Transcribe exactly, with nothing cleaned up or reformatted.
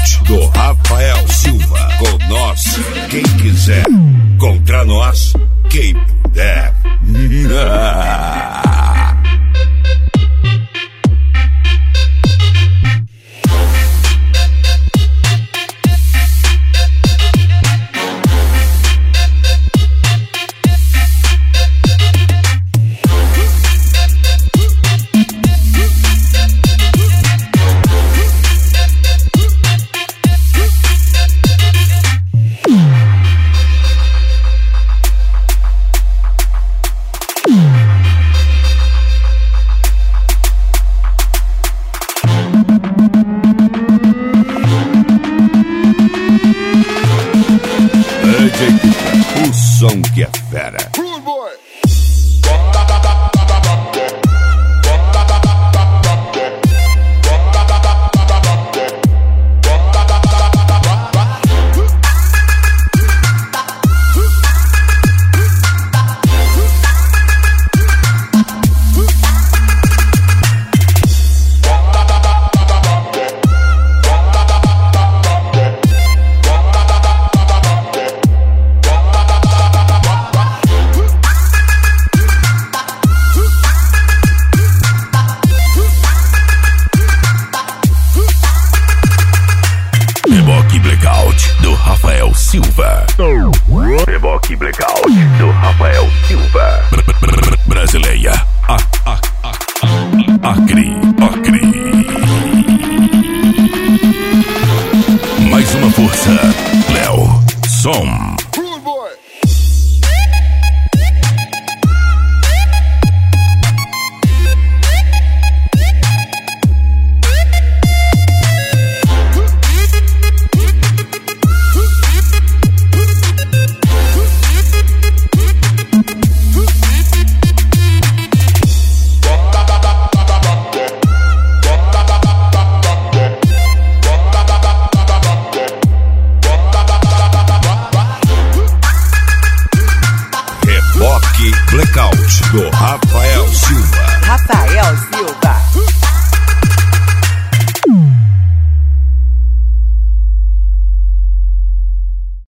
Blackout do Rafael Silva. Com nós, quem quiser. Contra nós, quem puder. O som que é fera. Reboque Blackout do Rafael Silva. Reboque Blackout do Rafael Silva. Brasileia. A, a, a, a, Acre, Acre. Mais uma força. Léo Som. Blackout do Rafael Silva. Rafael Silva.